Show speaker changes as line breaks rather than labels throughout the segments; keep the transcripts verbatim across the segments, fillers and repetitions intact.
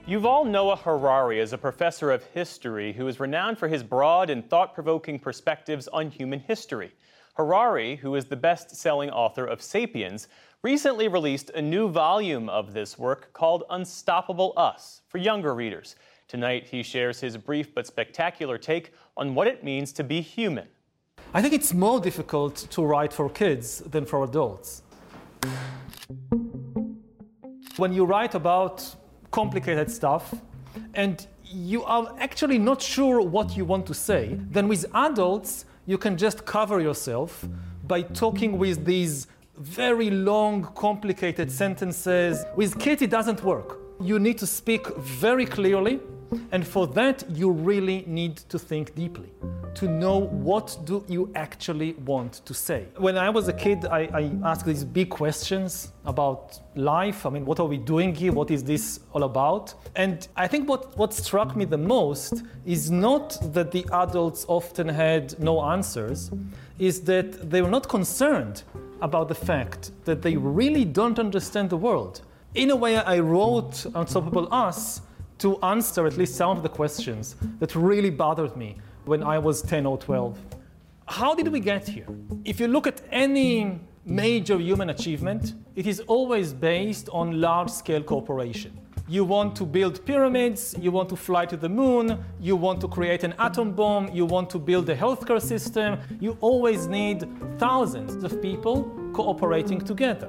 Yuval Noah Harari is a professor of history who is renowned for his broad and thought-provoking perspectives on human history. Harari, who is the best-selling author of *Sapiens*, recently released a new volume of this work called Unstoppable Us for younger readers. Tonight, he shares his brief but spectacular take on what it means to be human.
I think it's more difficult to write for kids than for adults. When you write about complicated stuff and you are actually not sure what you want to say, then with adults you can just cover yourself by talking with these very long, complicated sentences. With kids it doesn't work. You need to speak very clearly, and for that you really need to think deeply, to know what do you actually want to say. When I was a kid, I, I asked these big questions about life. I mean, what are we doing here? What is this all about? And I think what, what struck me the most is not that the adults often had no answers, is that they were not concerned about the fact that they really don't understand the world. In a way, I wrote Unstoppable Us to answer at least some of the questions that really bothered me when I was ten or twelve. How did we get here? If you look at any major human achievement, it is always based on large-scale cooperation. You want to build pyramids, you want to fly to the moon, you want to create an atom bomb, you want to build a healthcare system. You always need thousands of people cooperating together.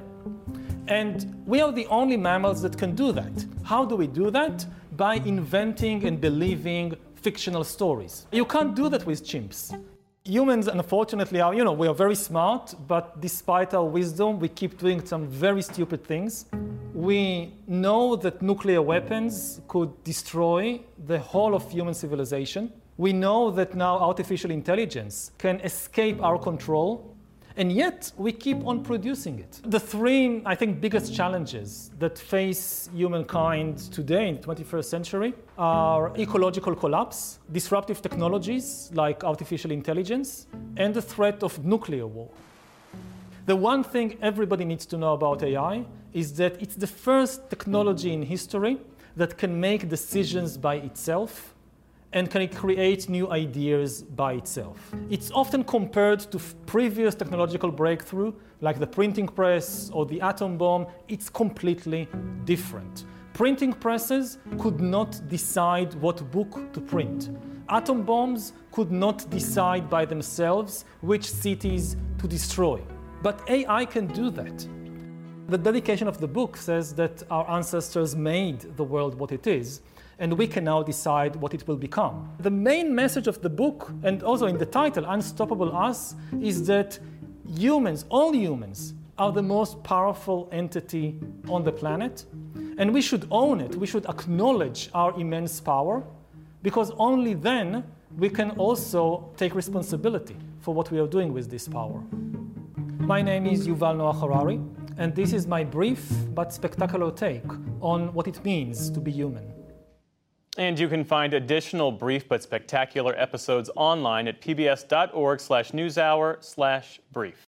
And we are the only mammals that can do that. How do we do that? By inventing and believing fictional stories. You can't do that with chimps. Humans, unfortunately, are, you know, we are very smart, but despite our wisdom, we keep doing some very stupid things. We know that nuclear weapons could destroy the whole of human civilization. We know that now artificial intelligence can escape our control, and yet we keep on producing it. The three, I think, biggest challenges that face humankind today in the twenty-first century are ecological collapse, disruptive technologies like artificial intelligence, and the threat of nuclear war. The one thing everybody needs to know about A I is that it's the first technology in history that can make decisions by itself and can create new ideas by itself. It's often compared to previous technological breakthrough, like the printing press or the atom bomb. It's completely different. Printing presses could not decide what book to print. Atom bombs could not decide by themselves which cities to destroy. But A I can do that. The dedication of the book says that our ancestors made the world what it is, and we can now decide what it will become. The main message of the book, and also in the title, Unstoppable Us, is that humans, all humans, are the most powerful entity on the planet, and we should own it. We should acknowledge our immense power, because only then we can also take responsibility for what we are doing with this power. My name is Yuval Noah Harari, and this is my brief but spectacular take on what it means to be human.
And you can find additional brief but spectacular episodes online at pbs.org slash newshour slash brief.